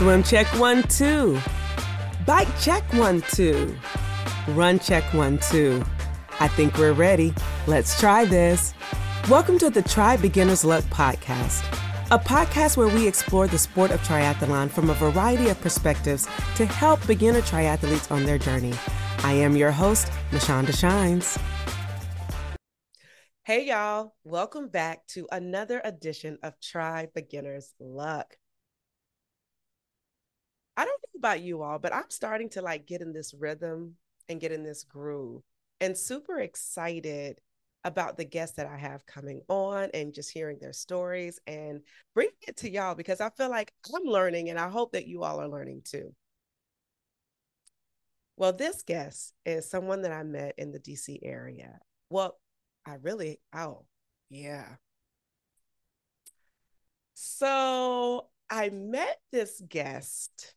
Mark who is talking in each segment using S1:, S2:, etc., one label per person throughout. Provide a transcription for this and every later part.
S1: Swim check 1, 2. Bike check 1, 2. Run check 1, 2. I think we're ready. Let's try this. Welcome to the Try Beginner's Luck podcast, a podcast where we explore the sport of triathlon from a variety of perspectives to help beginner triathletes on their journey. I am your host, Mashonda Shines. Hey y'all, welcome back to another edition of Try Beginner's Luck. I don't know about you all, but I'm starting to get in this rhythm and get in this groove, and super excited about the guests that I have coming on and just hearing their stories and bringing it to y'all, because I feel like I'm learning and I hope that you all are learning too. Well, this guest is someone that I met in the DC area. Well, yeah. So I met this guest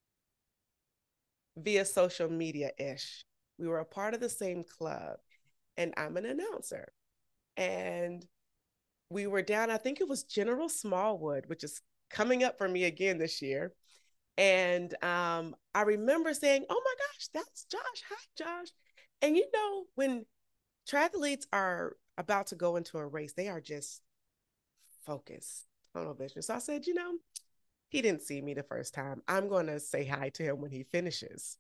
S1: via social media-ish. We were a part of the same club, and I'm an announcer. And we were down, I think it was General Smallwood, which is coming up for me again this year. And I remember saying, oh my gosh, that's Josh. Hi, Josh. And you know, when triathletes are about to go into a race, they are just focused, tunnel vision. So I said, he didn't see me the first time. I'm going to say hi to him when he finishes.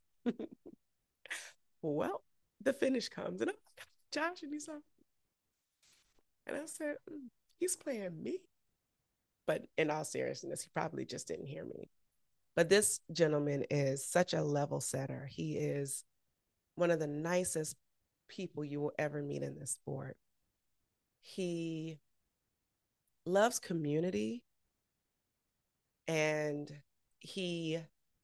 S1: Well, the finish comes, and I'm like, Josh, and he's like, and I said, he's playing me. But in all seriousness, he probably just didn't hear me. But this gentleman is such a level setter. He is one of the nicest people you will ever meet in this sport. He loves community, and he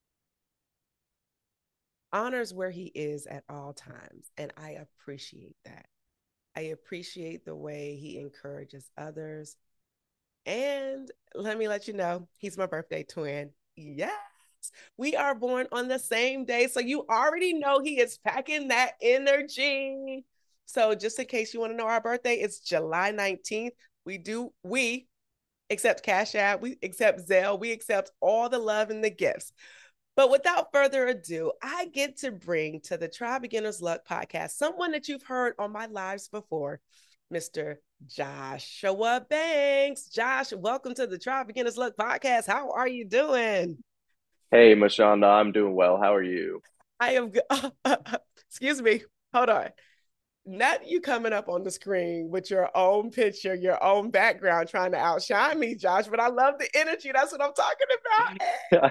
S1: honors where he is at all times. And I appreciate that. I appreciate the way he encourages others. And let me let you know, he's my birthday twin. Yes, we are born on the same day. So you already know he is packing that energy. So just in case you want to know our birthday, it's July 19th. We accept Cash App, we accept Zelle, we accept all the love and the gifts. But without further ado, I get to bring to the Try Beginner's Luck podcast someone that you've heard on my lives before, Mr. Joshua Banks. Josh, welcome to the Try Beginner's Luck podcast. How are you doing?
S2: Hey, Mashonda, I'm doing well. How are you?
S1: I am good. Excuse me. Hold on. Not you coming up on the screen with your own picture, your own background, trying to outshine me, Josh, but I love the energy. That's what I'm talking about.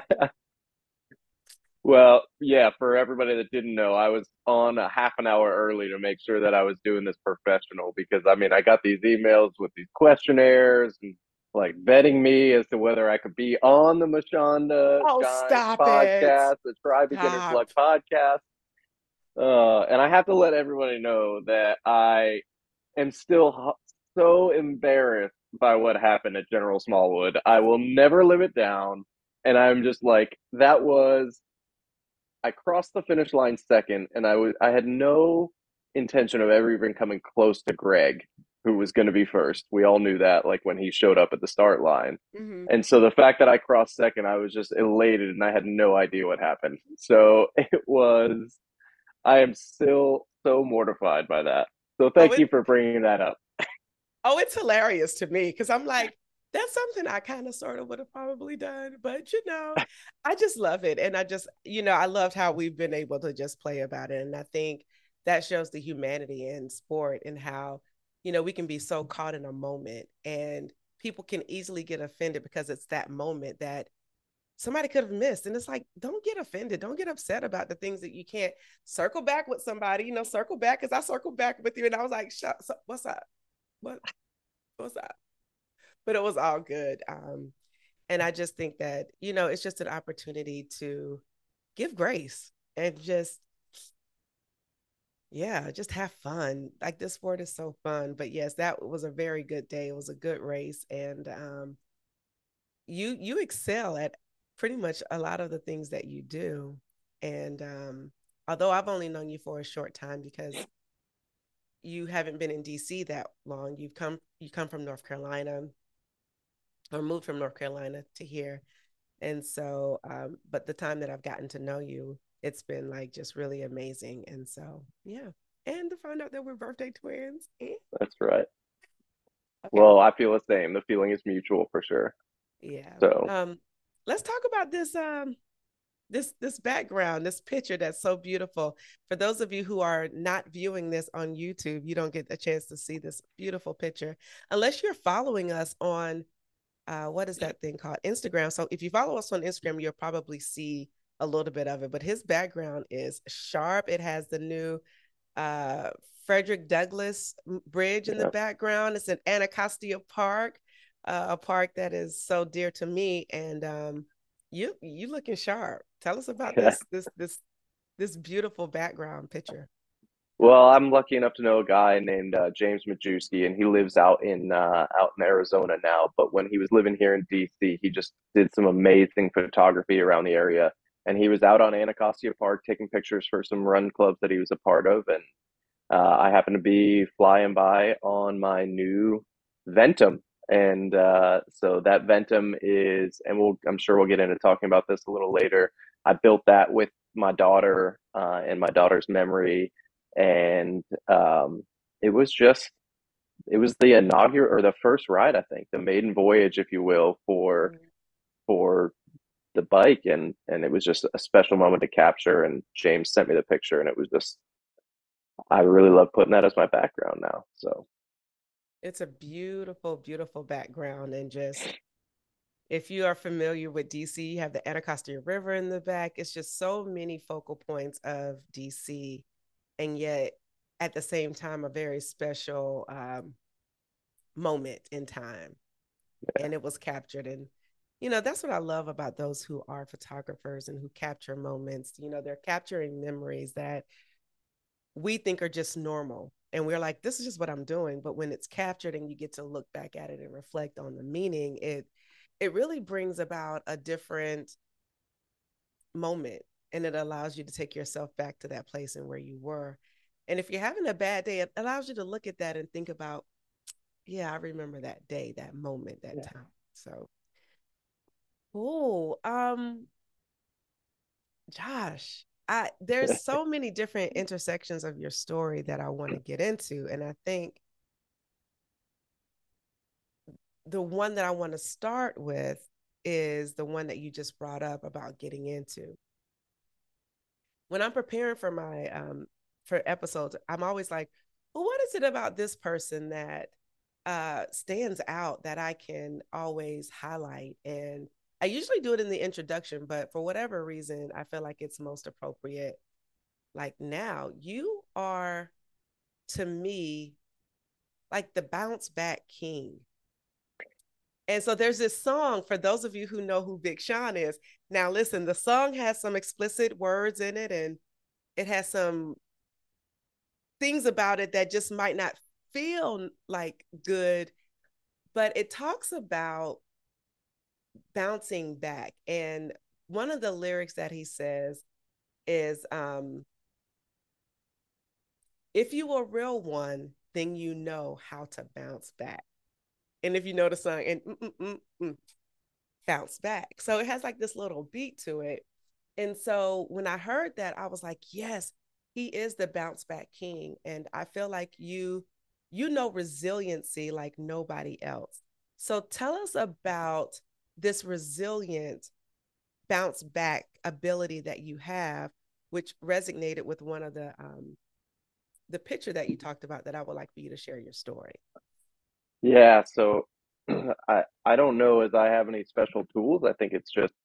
S2: Well, yeah, for everybody that didn't know, I was on a half an hour early to make sure that I was doing this professional because I got these emails with these questionnaires and like vetting me as to whether I could be on the Mashonda
S1: Oh,
S2: Shines
S1: stop it.
S2: podcast, the Try Beginner's Luck
S1: Stop.
S2: podcast. And I have to let everybody know that I am still so embarrassed by what happened at General Smallwood. I will never live it down. And I'm just like, I crossed the finish line second, and I had no intention of ever even coming close to Greg, who was going to be first. We all knew that, like when he showed up at the start line.
S1: Mm-hmm.
S2: And so the fact that I crossed second, I was just elated, and I had no idea what happened. So I am still so mortified by that. So
S1: Oh,
S2: thank you for bringing that up.
S1: it's hilarious to me because I'm like, that's something I kind of sort of would have probably done, but I just love it. And I loved how we've been able to just play about it. And I think that shows the humanity in sport and how, we can be so caught in a moment and people can easily get offended because it's that moment that somebody could have missed. And it's like, don't get offended. Don't get upset about the things that you can't circle back with somebody, circle back because I circled back with you. And I was like, what's up? What, what's up? But it was all good. And I just think that, it's just an opportunity to give grace and just have fun. Like this sport is so fun. But yes, that was a very good day. It was a good race. And you excel at pretty much a lot of the things that you do. And although I've only known you for a short time because you haven't been in DC that long, you come from North Carolina or moved from North Carolina to here. And so, but the time that I've gotten to know you, it's been like just really amazing. And so, yeah. And to find out that we're birthday twins.
S2: That's right.
S1: Okay.
S2: Well, I feel the same. The feeling is mutual for sure.
S1: Yeah.
S2: So,
S1: Let's talk about this background, this picture that's so beautiful. For those of you who are not viewing this on YouTube, you don't get a chance to see this beautiful picture unless you're following us on what is that thing called? Instagram. So if you follow us on Instagram, you'll probably see a little bit of it. But his background is sharp. It has the new uh, Frederick Douglass Bridge in the
S2: yeah.
S1: background. It's in Anacostia Park, a park that is so dear to me. And you looking sharp. Tell us about
S2: Yeah.
S1: this beautiful background picture.
S2: Well, I'm lucky enough to know a guy named James Majewski, and he lives out in Arizona now. But when he was living here in DC, he just did some amazing photography around the area. And he was out on Anacostia Park taking pictures for some run clubs that he was a part of. And I happened to be flying by on my new Ventum, and so that Ventum is, and I'm sure we'll get into talking about this a little later. I built that with my daughter and my daughter's memory, and it was just, it was the inaugural or the first ride, I think, the maiden voyage, if you will, for the bike, and it was just a special moment to capture. And James sent me the picture, and it was just, I really love putting that as my background now. So
S1: It's a beautiful, beautiful background. And just if you are familiar with DC, you have the Anacostia River in the back. It's just so many focal points of DC, and yet at the same time, a very special moment in time. And it was captured. And, that's what I love about those who are photographers and who capture moments. They're capturing memories that we think are just normal. And we're like, this is just what I'm doing. But when it's captured and you get to look back at it and reflect on the meaning, it really brings about a different moment, and it allows you to take yourself back to that place and where you were. And if you're having a bad day, it allows you to look at that and think about, yeah, I remember that day, that moment, that
S2: yeah.
S1: time. So, oh, Josh, there's so many different intersections of your story that I want to get into. And I think the one that I want to start with is the one that you just brought up about getting into. When I'm preparing for my for episodes, I'm always like, well, what is it about this person that stands out that I can always highlight? And I usually do it in the introduction, but for whatever reason, I feel like it's most appropriate. Like now, you are to me like the bounce back king. And so there's this song for those of you who know who Big Sean is. Now, listen, the song has some explicit words in it, and it has some things about it that just might not feel like good, but it talks about bouncing back. And one of the lyrics that he says is, if you a real one, then you know how to bounce back. And if you know the song, and bounce back. So it has like this little beat to it. And so when I heard that, I was like, yes, he is the bounce back king. And I feel like you know resiliency like nobody else. So tell us about this resilient bounce back ability that you have, which resonated with one of the picture that you talked about that I would like for you to share your story.
S2: Yeah, so I don't know as I have any special tools. I think it's just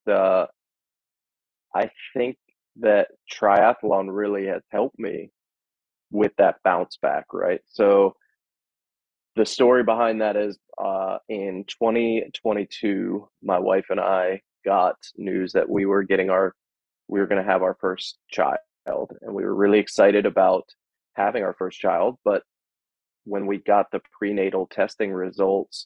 S2: I think that triathlon really has helped me with that bounce back, right? So the story behind that is in 2022, my wife and I got news that we were going to have our first child, and we were really excited about having our first child. But when we got the prenatal testing results,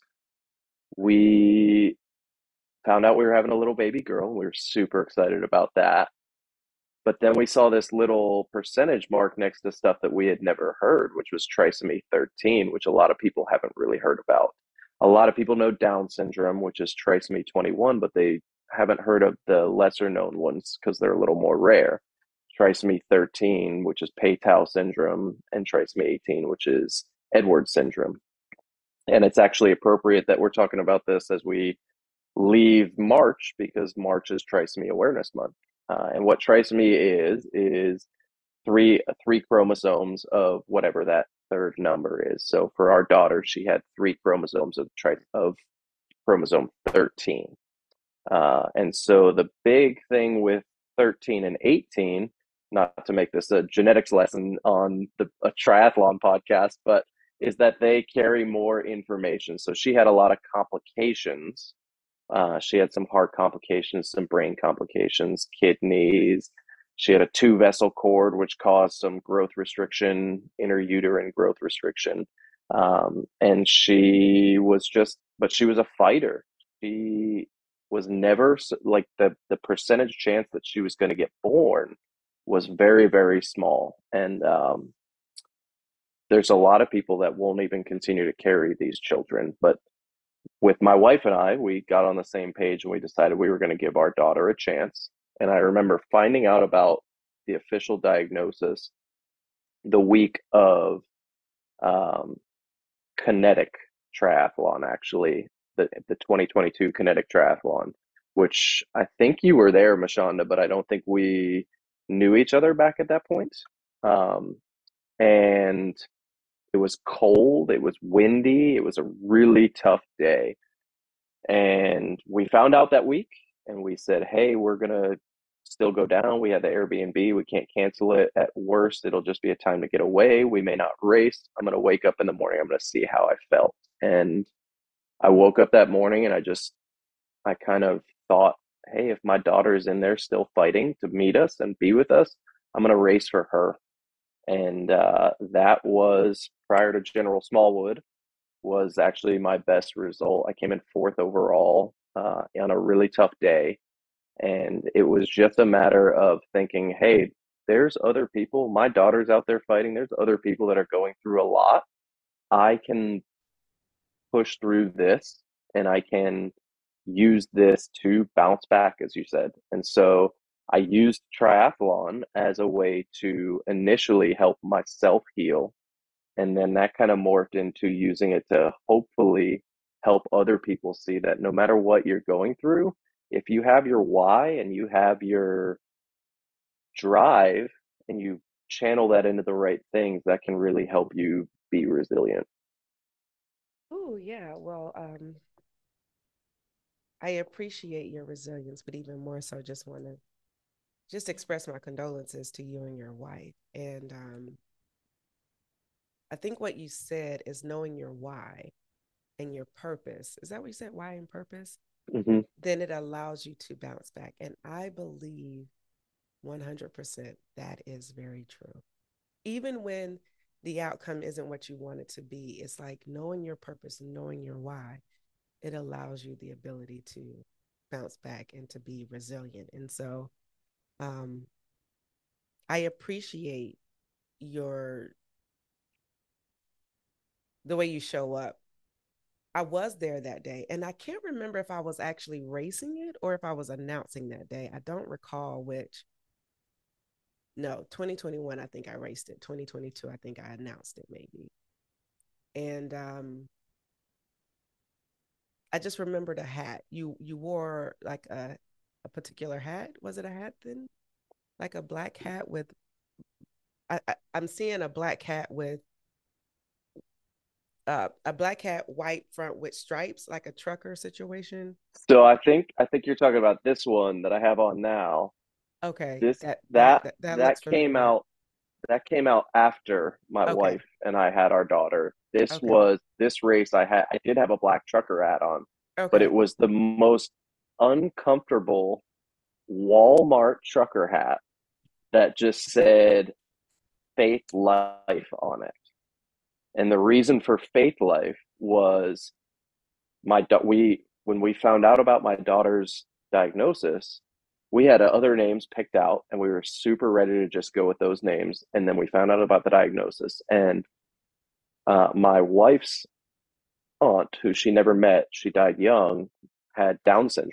S2: we found out we were having a little baby girl. We were super excited about that. But then we saw this little percentage mark next to stuff that we had never heard, which was trisomy 13, which a lot of people haven't really heard about. A lot of people know Down syndrome, which is trisomy 21, but they haven't heard of the lesser known ones because they're a little more rare. Trisomy 13, which is Pay-Tau syndrome, and trisomy 18, which is Edwards syndrome. And it's actually appropriate that we're talking about this as we leave March because March is Trisomy Awareness Month. And what trisomy is three chromosomes of whatever that third number is. So for our daughter, she had three chromosomes of chromosome 13. And so the big thing with 13 and 18, not to make this a genetics lesson on a triathlon podcast, but is that they carry more information. So she had a lot of complications. She had some heart complications, some brain complications, kidneys. She had a two vessel cord, which caused some growth restriction, interuterine growth restriction. And but she was a fighter. She was never like the percentage chance that she was going to get born was very, very small. And there's a lot of people that won't even continue to carry these children. But with my wife and I, we got on the same page and we decided we were going to give our daughter a chance. And I remember finding out about the official diagnosis the week of um, Kinetic Triathlon, actually, the 2022 Kinetic Triathlon, which I think you were there, Mashonda, but I don't think we knew each other back at that point. Um, and it was cold, it was windy, it was a really tough day. And we found out that week and we said, hey, we're going to still go down. We had the Airbnb. We can't cancel it. At worst, it'll just be a time to get away. We may not race. I'm going to wake up in the morning. I'm going to see how I felt. And I woke up that morning and I kind of thought, hey, if my daughter is in there still fighting to meet us and be with us, I'm going to race for her. And that was prior to General Smallwood was actually my best result. I came in fourth overall on a really tough day. And it was just a matter of thinking, hey, there's other people. My daughter's out there fighting. There's other people that are going through a lot. I can push through this and I can use this to bounce back, as you said. And so I used triathlon as a way to initially help myself heal, and then that kind of morphed into using it to hopefully help other people see that no matter what you're going through, if you have your why and you have your drive and you channel that into the right things, that can really help you be resilient.
S1: Oh, yeah. Well, I appreciate your resilience, but even more so, just want to just express my condolences to you and your wife. And I think what you said is knowing your why and your purpose. Is that what you said? Why and purpose?
S2: Mm-hmm.
S1: Then it allows you to bounce back. And I believe 100% that is very true. Even when the outcome isn't what you want it to be, it's like knowing your purpose and knowing your why, it allows you the ability to bounce back and to be resilient. And so um, I appreciate your the way you show up. I was there that day, and I can't remember if I was actually racing it or if I was announcing that day. I don't recall which. No, 2021, I think I raced it. 2022, I think I announced it maybe. And I just remembered a hat. You wore like a particular hat. Was it a hat then? Like a black hat with I'm seeing a black hat with a black hat, white front with stripes, like a trucker situation.
S2: So I think you're talking about this one that I have on now.
S1: Okay,
S2: This
S1: that that
S2: that
S1: that, that
S2: that
S1: looks
S2: came
S1: familiar.
S2: out that came out after my
S1: Okay,
S2: wife and I had our daughter.
S1: okay,
S2: This race I did have a black trucker hat on, but it
S1: okay.
S2: was the most uncomfortable Walmart trucker hat that just said Faith Life on it. And the reason for Faith Life was we when we found out about my daughter's diagnosis, we had other names picked out and we were super ready to just go with those names. And then we found out about the diagnosis. And my wife's aunt, who she never met, she died young, had Down syndrome.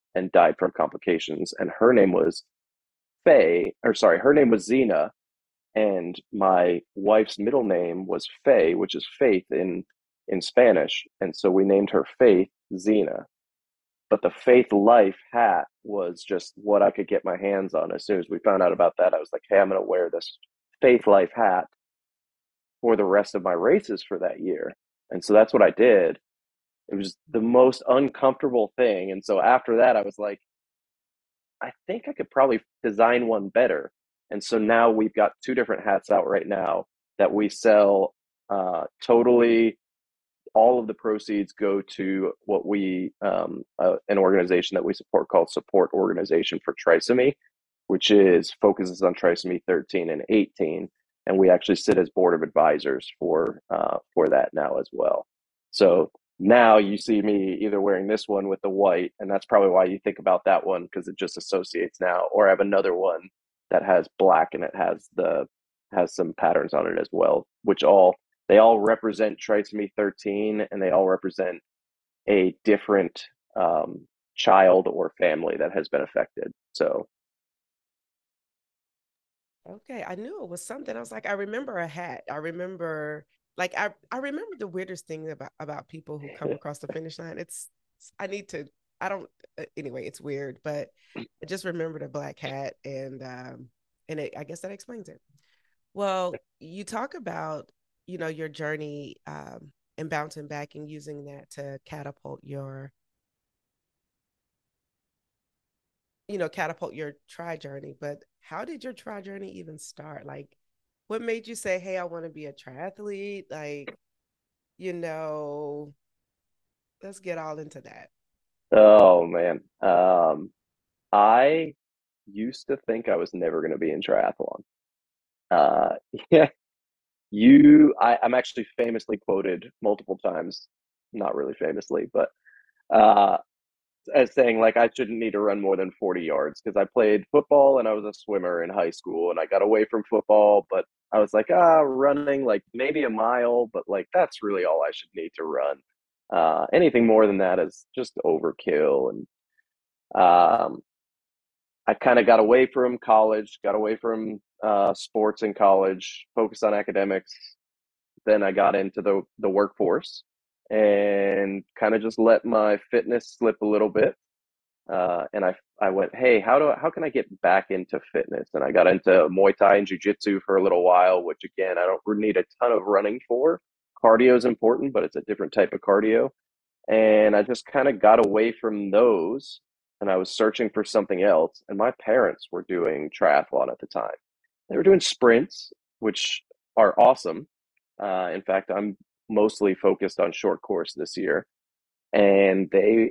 S2: and died from complications. And her name was her name was Zena, and my wife's middle name was Faye, which is faith in Spanish, and so we named her Faith Zena. But the Faith Life hat was just what I could get my hands on. As soon as we found out about that, I was like, "Hey, I'm going to wear this Faith Life hat for the rest of my races for that year." And so that's what I did. It was the most uncomfortable thing. And so after that, I was like, I think I could probably design one better. And so now we've got two different hats out right now that we sell totally. All of the proceeds go to what an organization that we support called Support Organization for Trisomy, which is focuses on trisomy 13 and 18. And we actually sit as board of advisors for that now as well. So now you see me either wearing this one with the white, and that's probably why you think about that one, because it just associates now, or I have another one that has black and it has some patterns on it as well, which they all represent trisomy 13, and they all represent a different child or family that has been affected. So
S1: Okay, I knew it was something. I was like, I remember a hat. I remember like I remember the weirdest thing about people who come across the finish line. I need to I don't anyway, it's weird, but I just remembered a black hat and I guess that explains it. Well, you talk about, your journey and bouncing back and using that to catapult your tri journey. But how did your tri journey even start? Like, what made you say, hey, I want to be a triathlete? Like, you know, let's get all into that.
S2: oh man, I used to think I was never going to be in triathlon. Uh, yeah, I'm actually famously quoted multiple times, not really famously, but uh, as saying like I shouldn't need to run more than 40 yards because I played football and I was a swimmer in high school and I got away from football, but I was like, running like maybe a mile, but like that's really all I should need to run. Anything more than that is just overkill. And um, I kind of got away from college, got away from sports in college, focused on academics. Then I got into the workforce and kind of just let my fitness slip a little bit. And I went, hey, how can I get back into fitness? And I got into Muay Thai and Jiu Jitsu for a little while, which again I don't need a ton of running for. Cardio is important, but it's a different type of cardio. And I just kind of got away from those, and I was searching for something else. And my parents were doing triathlon at the time. They were doing sprints, which are awesome. In fact, I'm mostly focused on short course this year, and they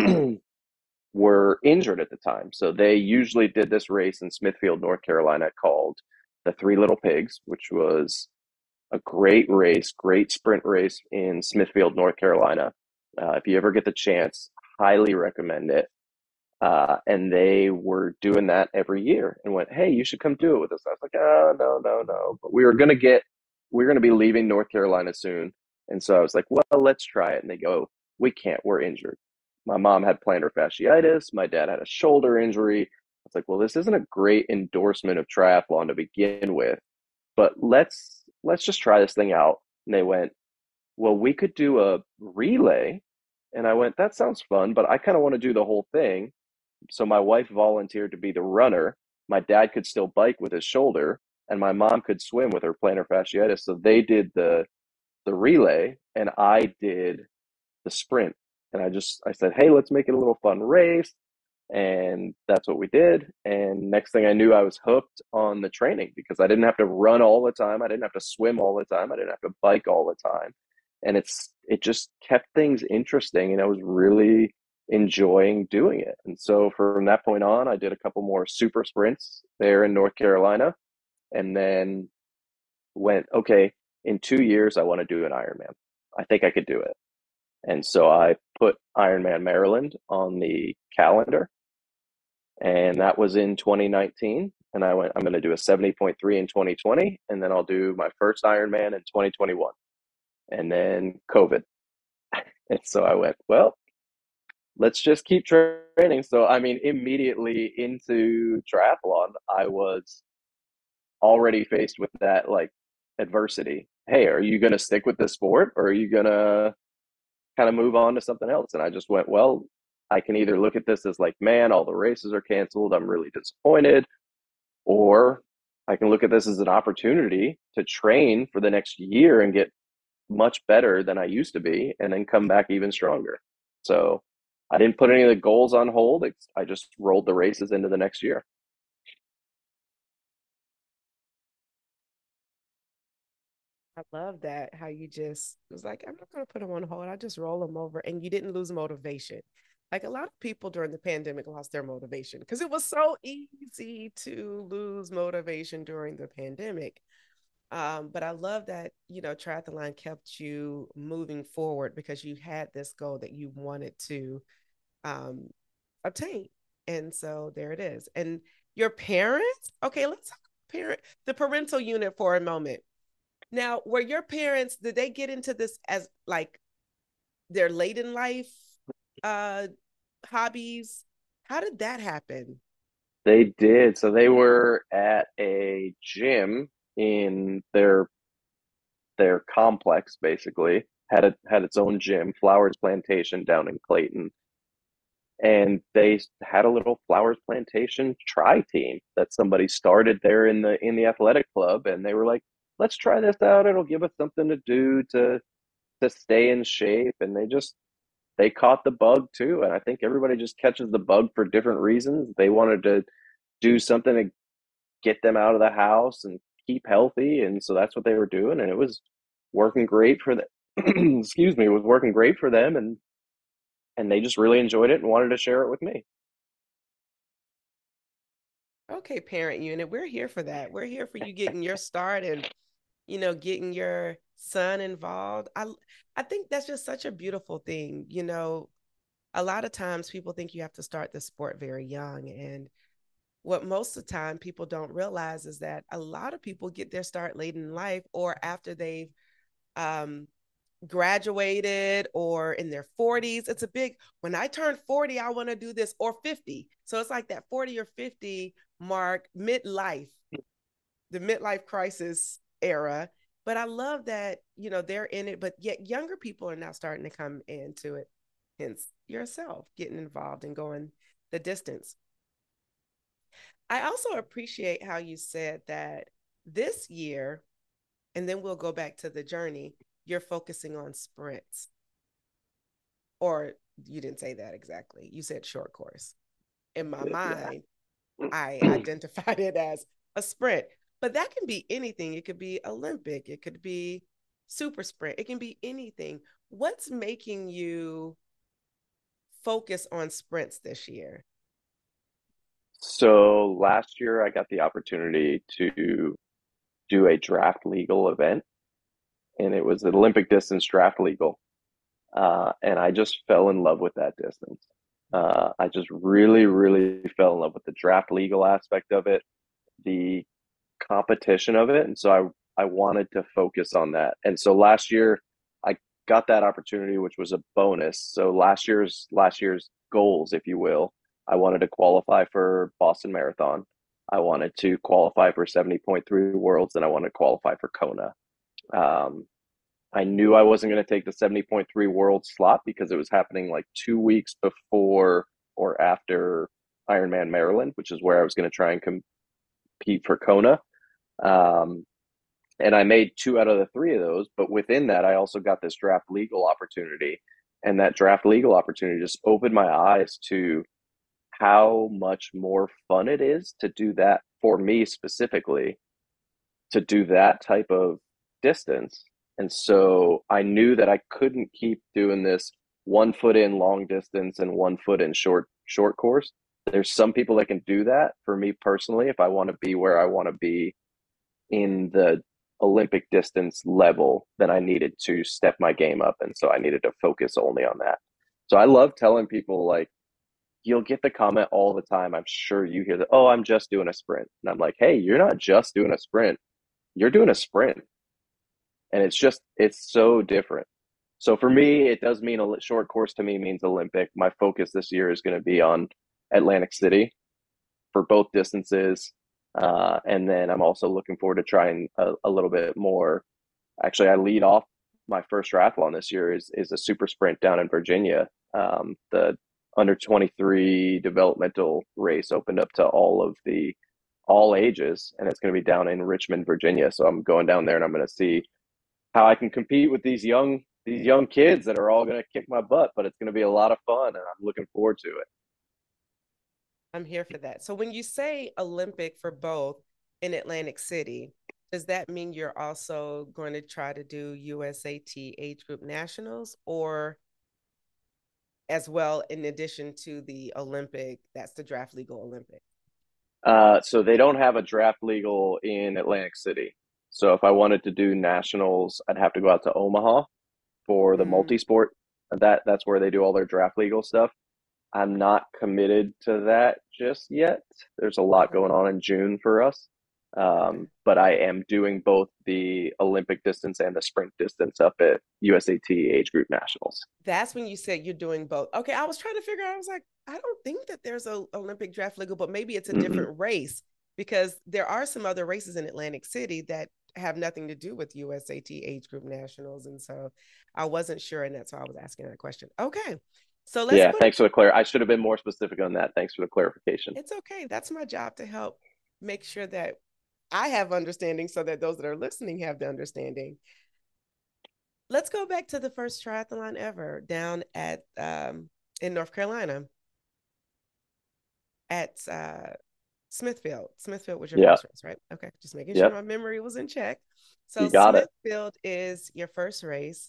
S2: were injured at the time. So they usually did this race in Smithfield, North Carolina, called the Three Little Pigs, which was a great race, great sprint race in Smithfield, North Carolina. If you ever get the chance, highly recommend it. And they were doing that every year and went, hey, you should come do it with us. I was like, oh, no, no, no. But we were going to be leaving North Carolina soon. And so I was like, well, let's try it. And they go, we can't, we're injured. My mom had plantar fasciitis. My dad had a shoulder injury. I was like, well, this isn't a great endorsement of triathlon to begin with, but let's just try this thing out. And they went, well, we could do a relay. And I went, that sounds fun, but I kind of want to do the whole thing. So my wife volunteered to be the runner. My dad could still bike with his shoulder, and my mom could swim with her plantar fasciitis. So they did the relay, and I did the sprint. And I said, hey, let's make it a little fun race. And that's what we did. And next thing I knew, I was hooked on the training because I didn't have to run all the time. I didn't have to swim all the time. I didn't have to bike all the time. And it just kept things interesting. And I was really enjoying doing it. And so from that point on, I did a couple more super sprints there in North Carolina. And then went, okay, in 2 years, I want to do an Ironman. I think I could do it. And so I put Ironman Maryland on the calendar, and that was in 2019. And I went, I'm going to do a 70.3 in 2020, and then I'll do my first Ironman in 2021. And then COVID. And so I went, well, let's just keep training. So, I mean, immediately into triathlon, I was already faced with that like adversity. Hey, are you going to stick with this sport or are you going to kind of move on to something else? And I just went, well, I can either look at this as like, man, all the races are canceled. I'm really disappointed. Or I can look at this as an opportunity to train for the next year and get much better than I used to be and then come back even stronger. So I didn't put any of the goals on hold. I just rolled the races into the next year.
S1: I love that how you just was like, I'm not going to put them on hold. I just roll them over, and you didn't lose motivation. Like a lot of people during the pandemic lost their motivation because it was so easy to lose motivation during the pandemic. But I love that, triathlon kept you moving forward because you had this goal that you wanted to um, obtain. And so there it is. And your parents, okay, let's talk the parental unit for a moment. Now, were your parents, did they get into this as like their late in life uh hobbies? How did that happen?
S2: They did. So they were at a gym in their complex, basically had its own gym, Flowers Plantation down in Clayton, and they had a little Flowers Plantation try team that somebody started there in the athletic club, and they were like, let's try this out. It'll give us something to do to stay in shape, and they caught the bug too. And I think everybody just catches the bug for different reasons. They wanted to do something to get them out of the house and keep healthy, and so that's what they were doing, and it was working great for them. Excuse me, it was working great for them, and they just really enjoyed it and wanted to share it with me.
S1: Okay, parent unit, we're here for that. We're here for you getting your start and getting your son involved. I think that's just such a beautiful thing. A lot of times people think you have to start the sport very young, and what most of the time people don't realize is that a lot of people get their start late in life or after they've um, graduated or in their 40s. It's a big, when I turn 40, I want to do this, or 50. So it's like that 40 or 50 mark, midlife, the midlife crisis era. But I love that, they're in it, but yet younger people are now starting to come into it. Hence yourself getting involved and going the distance. I also appreciate how you said that this year, and then we'll go back to the journey, you're focusing on sprints. Or you didn't say that exactly. You said short course. In my
S2: Yeah.
S1: mind, I identified it as a sprint, but that can be anything. It could be Olympic, it could be super sprint, it can be anything. What's making you focus on sprints this year?
S2: So last year I got the opportunity to do a draft legal event, and it was an Olympic distance draft legal. And I just fell in love with that distance. I just really, really fell in love with the draft legal aspect of it, the competition of it. And so I wanted to focus on that. And so last year I got that opportunity, which was a bonus. So last year's goals, if you will, I wanted to qualify for Boston Marathon. I wanted to qualify for 70.3 Worlds, and I wanted to qualify for Kona. Um, I knew I wasn't going to take the 70.3 World slot because it was happening like 2 weeks before or after Ironman Maryland, which is where I was going to try and compete for Kona. Um, and I made two out of the three of those. But within that, I also got this draft legal opportunity. And that draft legal opportunity just opened my eyes to how much more fun it is to do that for me specifically, to do that type of distance. And so I knew that I couldn't keep doing this 1 foot in long distance and 1 foot in short course. There's some people that can do that. For me personally, if I want to be where I want to be in the Olympic distance level, then I needed to step my game up. And so I needed to focus only on that. So I love telling people, like, you'll get the comment all the time. I'm sure you hear that, oh, I'm just doing a sprint. And I'm like, hey, you're not just doing a sprint, you're doing a sprint. And it's so different. So for me, it does mean a short course to me means Olympic. My focus this year is going to be on Atlantic City for both distances. And then I'm also looking forward to trying a little bit more. Actually, I lead off my first triathlon this year is a super sprint down in Virginia. The under 23 developmental race opened up to all ages, and it's going to be down in Richmond, Virginia. So I'm going down there and I'm going to see how I can compete with these young kids that are all going to kick my butt, but it's going to be a lot of fun and I'm looking forward to it.
S1: I'm here for that. So when you say Olympic for both in Atlantic City, does that mean you're also going to try to do USAT age group nationals, or as well, in addition to the Olympic, that's the draft legal Olympic?
S2: So they don't have a draft legal in Atlantic City. So if I wanted to do nationals, I'd have to go out to Omaha for the
S1: Mm,
S2: multi-sport. That's where they do all their draft legal stuff. I'm not committed to that just yet. There's a lot
S1: okay.
S2: going on in June for us.
S1: Okay.
S2: But I am doing both the Olympic distance and the sprint distance up at USAT Age Group Nationals.
S1: That's when you said you're doing both. Okay, I was trying to figure out. I was like, I don't think that there's a Olympic draft legal, but maybe it's a
S2: Mm-mm.
S1: different race because there are some other races in Atlantic City that have nothing to do with USAT age group nationals, and so I wasn't sure, and that's why I was asking that question. Okay, so let's
S2: Yeah,
S1: put it.
S2: thanks for the clear. I should have been more specific on that. Thanks for the clarification.
S1: It's okay. That's my job to help make sure that I have understanding, so that those that are listening have the understanding. Let's go back to the first triathlon ever down at in North Carolina at Smithfield. Smithfield was your
S2: Yeah,
S1: first race, right? Okay, just making sure
S2: yep,
S1: my memory was in check. So
S2: you got it.
S1: Smithfield is your first race.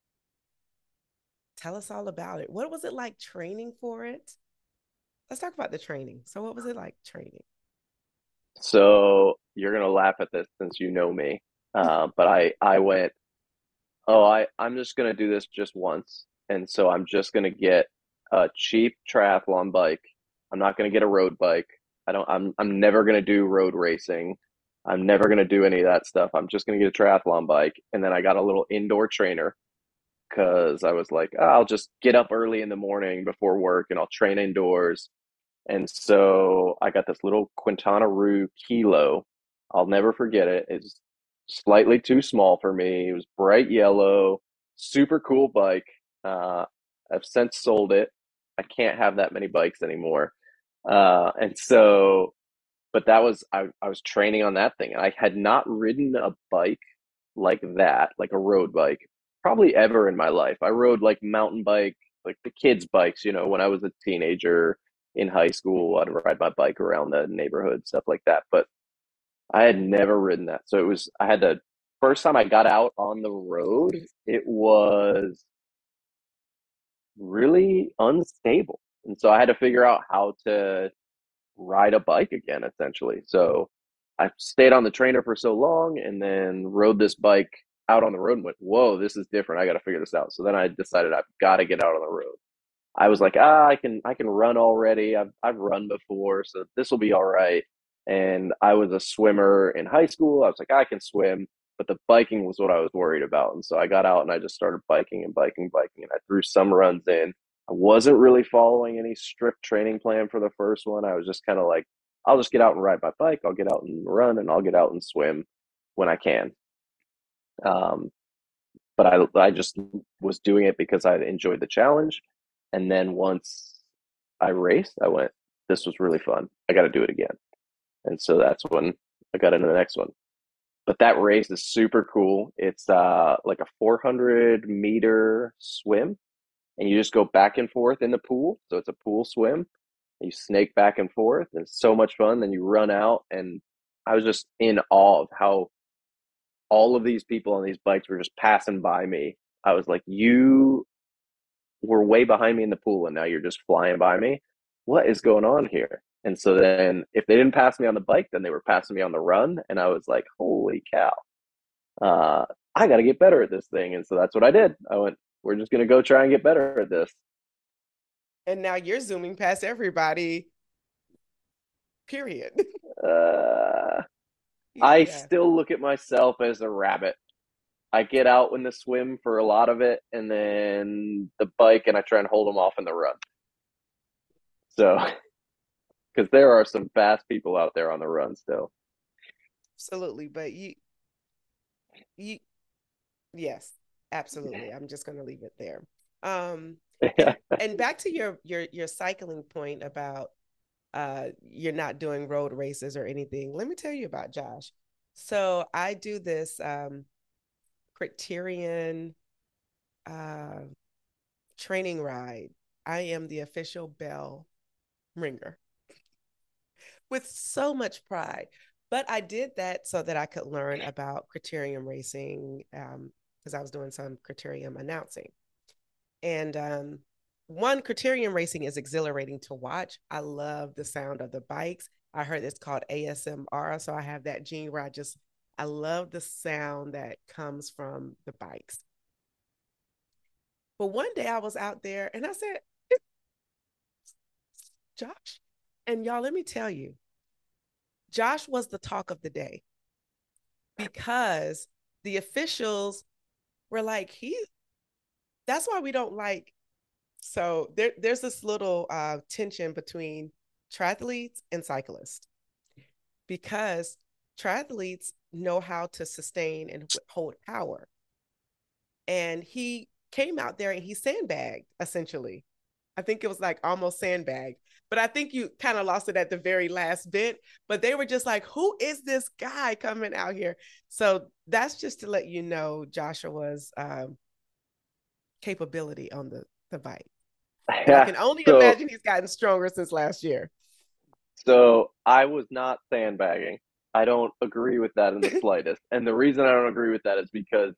S1: Tell us all about it. What was it like training for it? Let's talk about the training. So what was it like training?
S2: So you're gonna laugh at this since you know me, but I went. Oh, I'm just gonna do this just once, and so I'm just gonna get a cheap triathlon bike. I'm not gonna get a road bike. I'm never gonna do road racing. I'm never gonna do any of that stuff. I'm just gonna get a triathlon bike, and then I got a little indoor trainer because I was like, "Oh, I'll just get up early in the morning before work and I'll train indoors." And so I got this little Quintana Roo Kilo. I'll never forget it. It's slightly too small for me. It was bright yellow, super cool bike. Uh, I've since sold it. I can't have that many bikes anymore. And so, but I was training on that thing. I had not ridden a bike like that, like a road bike, probably ever in my life. I rode like mountain bike, like the kids' bikes, when I was a teenager in high school. I'd ride my bike around the neighborhood, stuff like that. But I had never ridden that. So I had to, first time I got out on the road, it was really unstable. And so I had to figure out how to ride a bike again, essentially. So I stayed on the trainer for so long and then rode this bike out on the road and went, whoa, this is different. I got to figure this out. So then I decided I've got to get out on the road. I was like, I can run already. I've run before, so this will be all right. And I was a swimmer in high school. I was like, I can swim, but the biking was what I was worried about. And so I got out and I just started biking and biking, biking, and I threw some runs in. I wasn't really following any strict training plan for the first one. I was just kind of like, I'll just get out and ride my bike. I'll get out and run, and I'll get out and swim when I can. Um, but I just was doing it because I enjoyed the challenge. And then once I raced, I went, this was really fun. I got to do it again. And so that's when I got into the next one. But that race is super cool. It's like a 400-meter swim, and you just go back and forth in the pool. So it's a pool swim. You snake back and forth, and it's so much fun. Then you run out, and I was just in awe of how all of these people on these bikes were just passing by me. I was like, you were way behind me in the pool and now you're just flying by me. What is going on here? And so then if they didn't pass me on the bike, then they were passing me on the run. And I was like, holy cow, uh, I got to get better at this thing. And so that's what I did. I went, we're just going to go try and get better at this.
S1: And now you're zooming past everybody, period.
S2: Uh, I
S1: Yeah.
S2: still look at myself as a rabbit. I get out in the swim for a lot of it, and then the bike, and I try and hold them off in the run. So, because there are some fast people out there on the run still.
S1: Absolutely. But you, yes, absolutely. I'm just going to leave it there. Um, and back to your cycling point about you're not doing road races or anything. Let me tell you about Josh. So I do this Criterion uh, training ride. I am the official bell ringer with so much pride. But I did that so that I could learn about criterium racing because I was doing some criterium announcing. And one, criterium racing is exhilarating to watch. I love the sound of the bikes. I heard it's called ASMR. So I have that gene where I love the sound that comes from the bikes. But one day I was out there and I said, Josh. And y'all, let me tell you, Josh was the talk of the day because the officials were like, that's why we don't like. So there's this little tension between triathletes and cyclists because triathletes know how to sustain and hold power. And he came out there and he sandbagged essentially. I think it was like almost sandbagged, but I think you kind of lost it at the very last bit. But they were just like, who is this guy coming out here? So that's just to let you know Joshua's capability on the bike. And I
S2: Yeah.
S1: can only
S2: So,
S1: imagine he's gotten stronger since last year.
S2: so I was not sandbagging. I don't agree with that in the slightest. And the reason I don't agree with that is because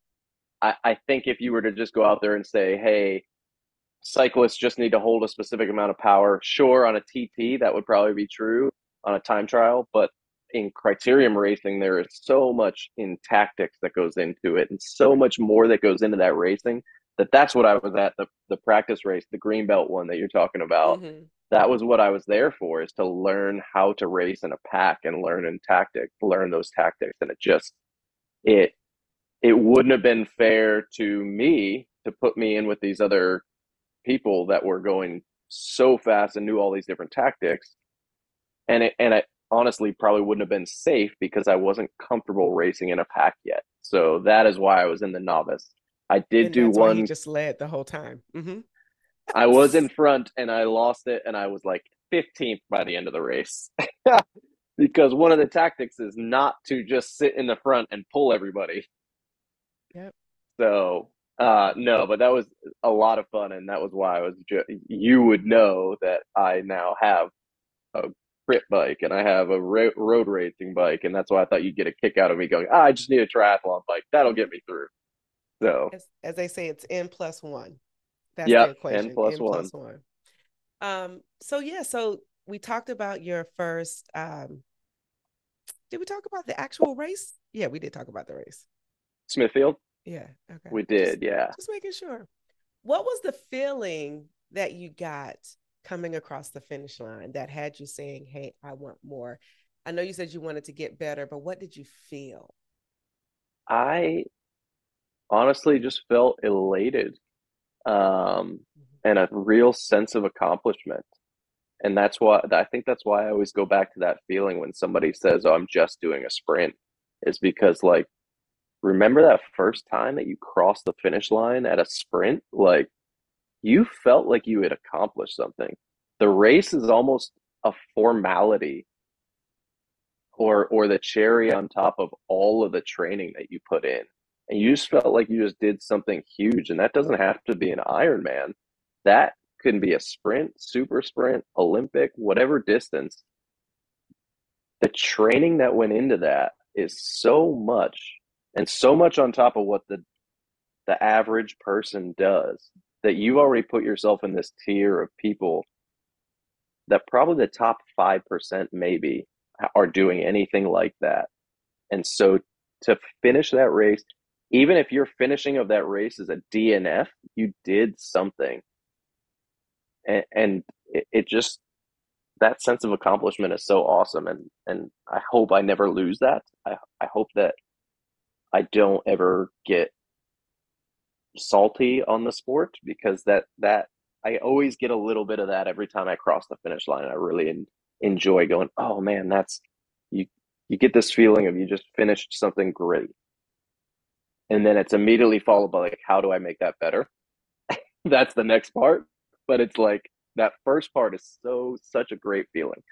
S2: I think if you were to just go out there and say, hey, cyclists just need to hold a specific amount of power, sure, on a TT, that would probably be true on a time trial. But in criterium racing, there is so much in tactics that goes into it and so much more that goes into that racing that's what I was at the practice race, the green belt one that you're talking about.
S1: Mm-hmm.
S2: That was what I was there for, is to learn how to race in a pack and learn those tactics. And it it wouldn't have been fair to me to put me in with these other people that were going so fast and knew all these different tactics. And it honestly probably wouldn't have been safe because I wasn't comfortable racing in a pack yet. So that is why I was in the novice. I did
S1: And
S2: do
S1: that's why he
S2: one.
S1: just led the whole time. Mm-hmm.
S2: I was in front and I lost it, and I was like 15th by the end of the race. Because one of the tactics is not to just sit in the front and pull everybody.
S1: Yep.
S2: So no, but that was a lot of fun, and that was why I was. You would know that I now have a crit bike and I have a road racing bike, and that's why I thought you'd get a kick out of me going, I just need a triathlon bike. That'll get
S1: Mm-hmm.
S2: me through. So,
S1: As they say, it's N plus one. That's the
S2: yep, N
S1: equation,
S2: plus
S1: N
S2: one.
S1: plus one. So yeah, so we talked about your first did we talk about the actual race? Yeah, we did talk about the race.
S2: Smithfield,
S1: Yeah, okay.
S2: we
S1: Just
S2: did, yeah.
S1: just making sure. What was the feeling that you got coming across the finish line that had you saying, "Hey, I want more"? I know you said you wanted to get better, but what did you feel?
S2: I honestly just felt elated, um,
S1: Mm-hmm.
S2: and a real sense of accomplishment. And I think that's why I always go back to that feeling when somebody says, "Oh, I'm just doing a sprint," is because, like, remember that first time that you crossed the finish line at a sprint? Like, you felt like you had accomplished something. The race is almost a formality, or the cherry on top of all of the training that you put in. And you just felt like you just did something huge. And that doesn't have to be an Ironman. That can be a sprint, super sprint, Olympic, whatever distance. The training that went into that is so much, and so much on top of what the average person does, that you already put yourself in this tier of people that probably the top 5% maybe are doing anything like that. And so to finish that race, even if your finishing of that race is a DNF, you did something. And it just, that sense of accomplishment is so awesome. And I hope I never lose that. I hope that I don't ever get salty on the sport because that I always get a little bit of that every time I cross the finish line. I really enjoy going, oh man, that's you you get this feeling of you just finished something great. And then it's immediately followed by like, how do I make that better? That's the next part. But it's like that first part is such a great feeling.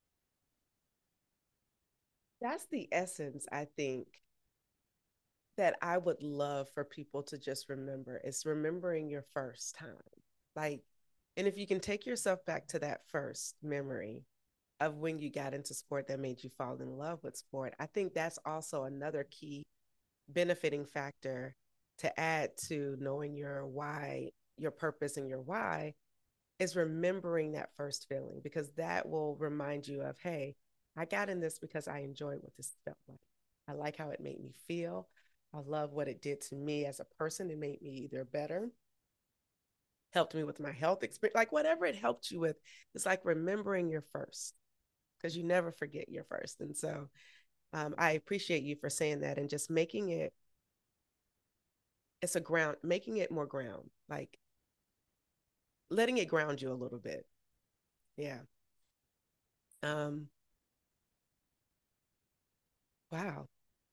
S1: That's the essence, I think, that I would love for people to just remember is remembering your first time. Like, and if you can take yourself back to that first memory of when you got into sport that made you fall in love with sport, I think that's also another key benefiting factor to add to knowing your why, your purpose, and your why is remembering that first feeling because that will remind you of, hey, I got in this because I enjoyed what this felt like. I like how it made me feel. I love what it did to me as a person. It made me either better, helped me with my health experience, like whatever it helped you with. It's like remembering your first because you never forget your first. And so I appreciate you for saying that and just making it, it's a ground, making it more ground, like letting it ground you a little bit. Yeah. Um, wow.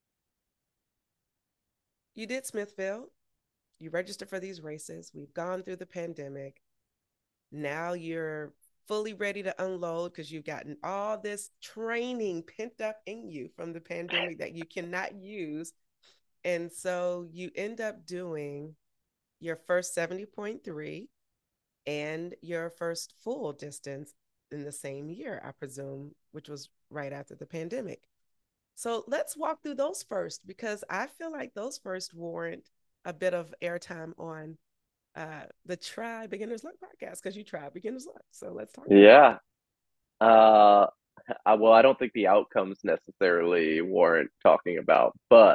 S1: You did Smithfield. You registered for these races. We've gone through the pandemic. Now you're fully ready to unload because you've gotten all this training pent up in you from the pandemic that you cannot use. And so you end up doing your first 70.3 and your first full distance in the same year, I presume, which was right after the pandemic. So let's walk through those first because I feel like those first warrant a bit of airtime on the Try Beginner's Luck podcast because you try Beginner's Luck. So let's talk about
S2: Yeah. Uh well, I don't think the outcomes necessarily warrant talking about, but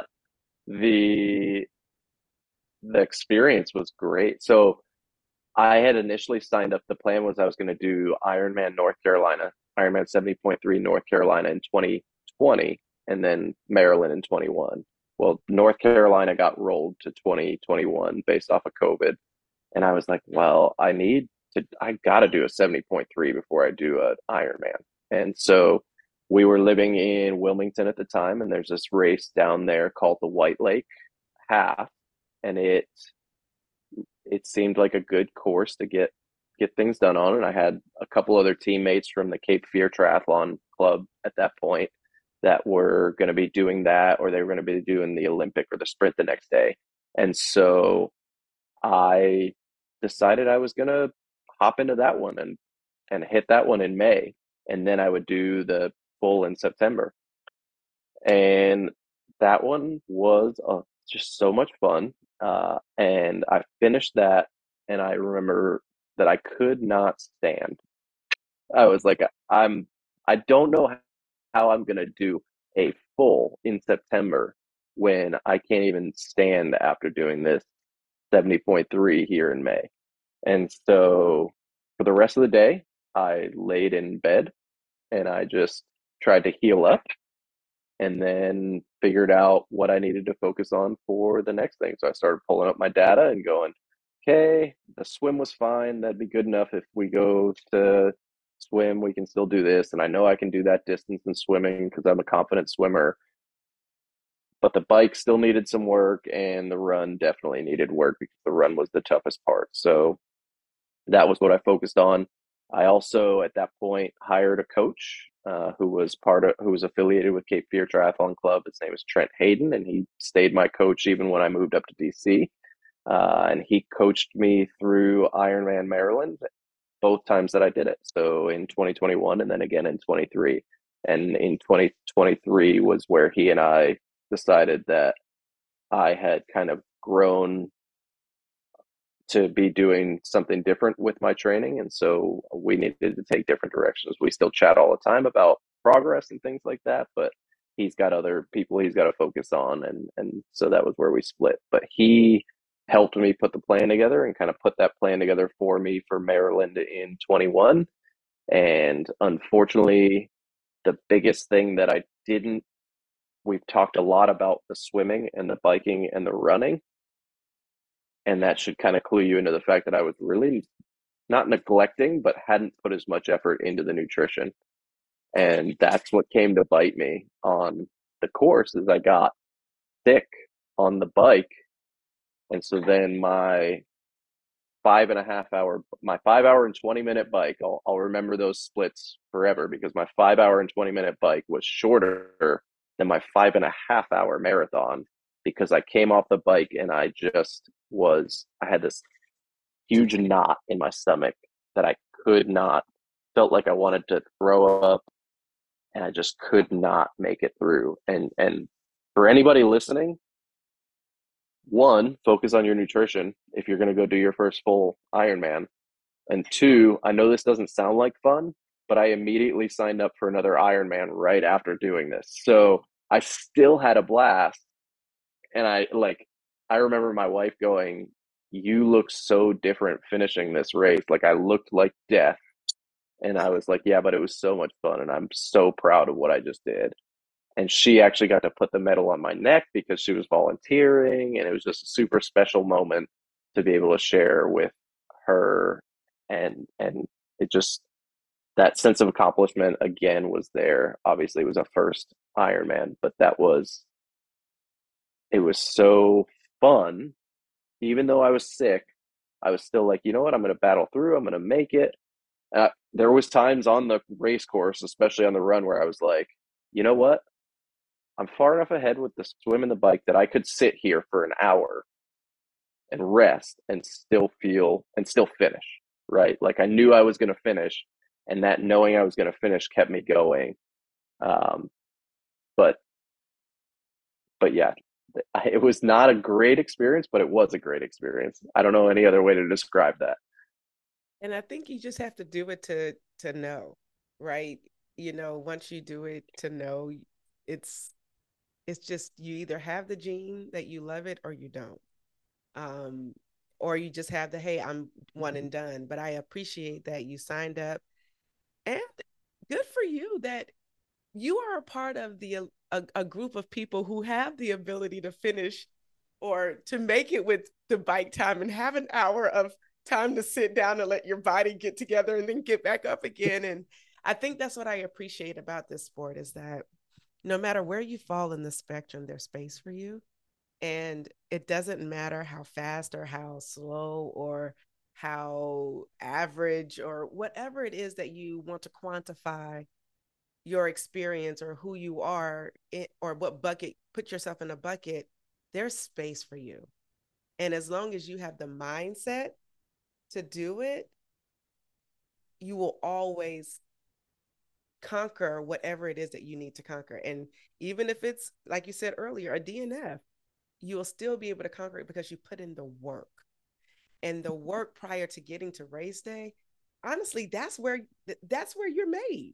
S2: the the experience was great. So I had initially signed up. The plan was I was going to do Ironman North Carolina, Ironman 70.3 North Carolina in 2020, and then Maryland in 21. Well, North Carolina got rolled to 2021 based off of COVID. And I was like, well, I got to do a 70.3 before I do an Ironman. And so we were living in Wilmington at the time, and there's this race down there called the White Lake Half. And it seemed like a good course to get things done on. And I had a couple other teammates from the Cape Fear Triathlon Club at that point that were going to be doing that, or they were going to be doing the Olympic or the sprint the next day. And so I decided I was going to hop into that one and hit that one in May, and then I would do the full in September. And that one was just so much fun. And I finished that, and I remember that I could not stand. I was like, I don't know how I'm gonna do a full in September when I can't even stand after doing this 70.3 here in May. And so for the rest of the day, I laid in bed and I just tried to heal up and then figured out what I needed to focus on for the next thing. So I started pulling up my data and going, okay, the swim was fine. That'd be good enough. If we go to swim, we can still do this. And I know I can do that distance in swimming because I'm a confident swimmer. But the bike still needed some work, and the run definitely needed work because the run was the toughest part. So that was what I focused on. I also, at that point, hired a coach who was affiliated with Cape Fear Triathlon Club. His name is Trent Hayden, and he stayed my coach even when I moved up to DC. And he coached me through Ironman Maryland both times that I did it. So in 2021 and then again in 23. And in 2023 was where he and I decided that I had kind of grown to be doing something different with my training. And so we needed to take different directions. We still chat all the time about progress and things like that, but he's got other people he's got to focus on. And so that was where we split. But he helped me put the plan together and kind of put that plan together for me for Maryland in 21. And unfortunately, the biggest thing that I didn't we've talked a lot about the swimming and the biking and the running. And that should kind of clue you into the fact that I was really not neglecting, but hadn't put as much effort into the nutrition. And that's what came to bite me on the course as I got sick on the bike. And so then my 5 hour and 20-minute bike, I'll remember those splits forever because my 5 hour and 20-minute bike was shorter than my 5.5 hour marathon because I came off the bike and I had this huge knot in my stomach that I could not, felt like I wanted to throw up and I just could not make it through. And for anybody listening, one, focus on your nutrition if you're going to go do your first full Ironman. And two, I know this doesn't sound like fun, but I immediately signed up for another Ironman right after doing this. So I still had a blast. And I remember my wife going, "You look so different finishing this race. Like I looked like death." And I was like, "Yeah, but it was so much fun. And I'm so proud of what I just did." And she actually got to put the medal on my neck because she was volunteering. And it was just a super special moment to be able to share with her. And it just, that sense of accomplishment again was there. Obviously, it was a first Ironman, but it was so fun. Even though I was sick, I was still like, you know what? I'm going to battle through. I'm going to make it. There was times on the race course, especially on the run, where I was like, you know what? I'm far enough ahead with the swim and the bike that I could sit here for an hour and rest and still finish, right? Like I knew I was going to finish, and that knowing I was going to finish kept me going. Um, but but yeah, it was not a great experience, but it was a great experience. I don't know any other way to describe that.
S1: And I think you just have to do it to know, right? You know, once you do it to know, it's it's just you either have the gene that you love it or you don't. Um, or you just have the hey, I'm one and done. But I appreciate that you signed up, and good for you that you are a part of a group of people who have the ability to finish or to make it with the bike time and have an hour of time to sit down and let your body get together and then get back up again. And I think that's what I appreciate about this sport is that no matter where you fall in the spectrum, there's space for you. And it doesn't matter how fast or how slow or how average or whatever it is that you want to quantify your experience or who you are or what bucket, put yourself in a bucket, there's space for you. And as long as you have the mindset to do it, you will always conquer whatever it is that you need to conquer. And even if it's, like you said earlier, a DNF, you will still be able to conquer it because you put in the work. And the work prior to getting to race day, honestly, that's where you're made.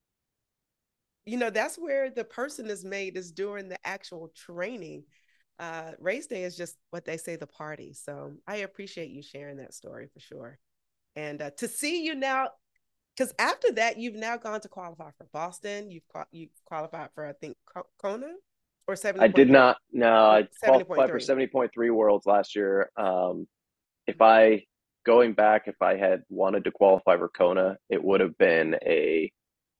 S1: You know, that's where the person is made, is during the actual training. Race day is just what they say, the party. So I appreciate you sharing that story for sure. And to see you now, because after that, you've now gone to qualify for Boston. You qualified for, I think, Kona or
S2: I did
S1: 70.3.
S2: not. No, I qualified for
S1: 70.3.
S2: 70.3 Worlds last year. If I Going back, if I had wanted to qualify for Kona, it would have been a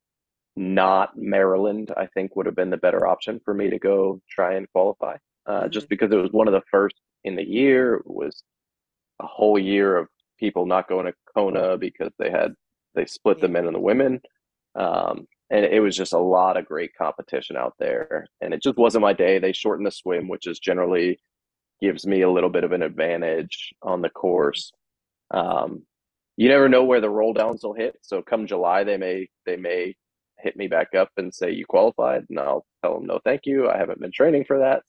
S2: not Maryland. I think would have been the better option for me to go try and qualify.
S1: Mm-hmm.
S2: Just because it was one of the first in the year. It was a whole year of people not going to Kona because they split the
S1: Yeah.
S2: men and the women. And it was just a lot of great competition out there. And it just wasn't my day. They shortened the swim, which is generally gives me a little bit of an advantage on the course. Um, you never know where the roll downs will hit. So come July, they may hit me back up and say you qualified, and I'll tell them no, thank you. I haven't been training for that.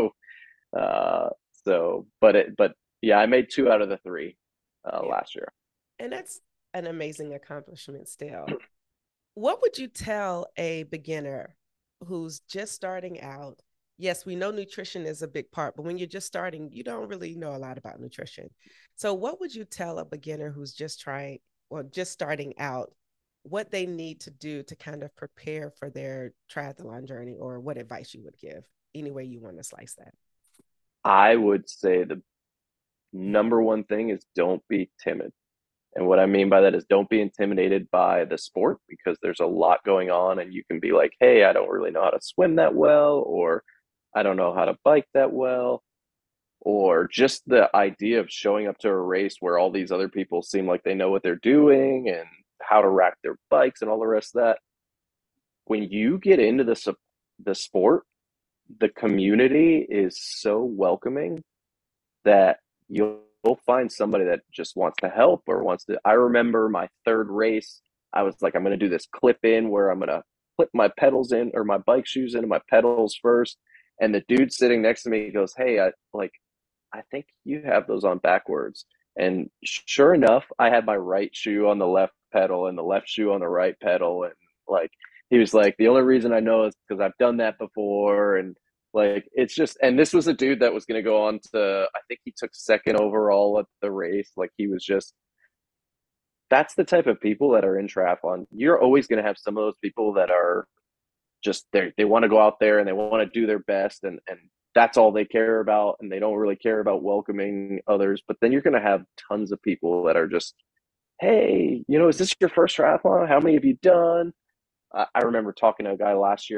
S2: Uh, but yeah, I made two out of the three
S1: Yeah.
S2: last year.
S1: And that's an amazing accomplishment still. What would you tell a beginner who's just starting out? Yes, we know nutrition is a big part, but when you're just starting, you don't really know a lot about nutrition. So, what would you tell a beginner who's just trying or just starting out what they need to do to kind of prepare for their triathlon journey, or what advice you would give, any way you want to slice that.
S2: I would say the number one thing is don't be timid. And what I mean by that is don't be intimidated by the sport because there's a lot going on and you can be like, hey, I don't really know how to swim that well, or I don't know how to bike that well, or just the idea of showing up to a race where all these other people seem like they know what they're doing and how to rack their bikes and all the rest of that. When you get into the sport, the community is so welcoming that you'll find somebody that just wants to help or wants to. I remember my third race, I was like, I'm going to do this clip in where I'm going to clip my pedals in or my bike shoes into my pedals first. And the dude sitting next to me goes, hey, I think you have those on backwards. And sure enough, I had my right shoe on the left pedal and the left shoe on the right pedal. And like, he was like, the only reason I know is because I've done that before. And like, it's just, and this was a dude that was going to go on to, I think he took second overall at the race. Like, he was just, that's the type of people that are in triathlon. You're always going to have some of those people that are just they want to go out there and they want to do their best and that's all they care about and they don't really care about welcoming others. But then you're going to have tons of people that are just, hey, is this your first triathlon? How many have you done? I remember talking to a guy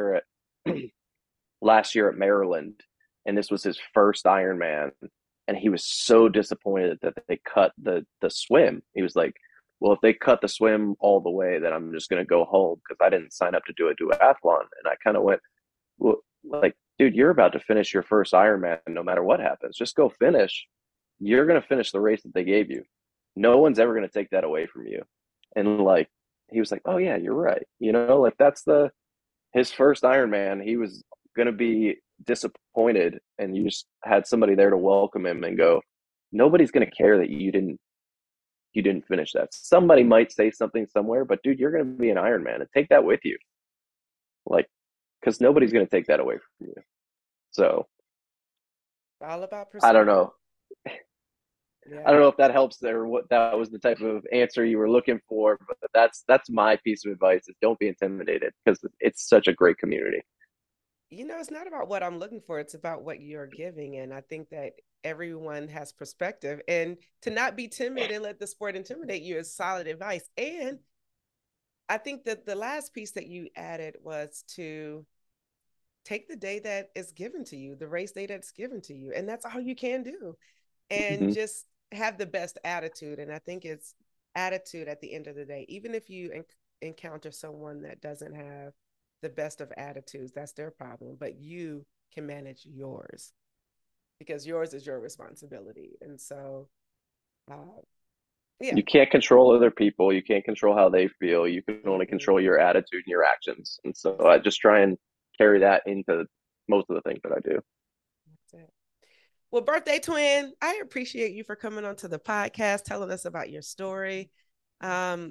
S2: last year at Maryland, and this was his first Ironman, and he was so disappointed that they cut the swim. He was like, "Well, if they cut the swim all the way, then I'm just going to go home because I didn't sign up to do a duathlon." And I kind of went, "Well, like, dude, you're about to finish your first Ironman. No matter what happens, just go finish. You're going to finish the race that they gave you. No one's ever going to take that away from you." And like, he was like, "Oh yeah, you're right." Like that's his first Ironman. He was going to be disappointed, and you just had somebody there to welcome him and go, nobody's going to care that you didn't finish that. Somebody might say something somewhere, but dude, you're going to be an Ironman and take that with you. Like, because nobody's going to take that away from you. So
S1: All about
S2: I don't
S1: perspective.
S2: know. I
S1: Yeah.
S2: don't know if that helps there, what that was the type of answer you were looking for, but that's my piece of advice is don't be intimidated because it's such a great community.
S1: It's not about what I'm looking for, it's about what you're giving. And I think that everyone has perspective. And to not be timid and let the sport intimidate you is solid advice. And I think that the last piece that you added was to take the day that is given to you, the race day that's given to you. And that's all you can do. And
S2: Mm-hmm.
S1: just have the best attitude. And I think it's attitude at the end of the day. Even if you encounter someone that doesn't have the best of attitudes, that's their problem. But you can manage yours because yours is your responsibility. And so, uh, yeah.
S2: You can't control other people. You can't control how they feel. You can only
S1: Mm-mm.
S2: control your attitude and your actions. And so I
S1: Exactly.
S2: just try and carry that into most of the things that I do.
S1: That's it. Well, birthday twin, I appreciate you for coming onto the podcast, telling us about your story. Um,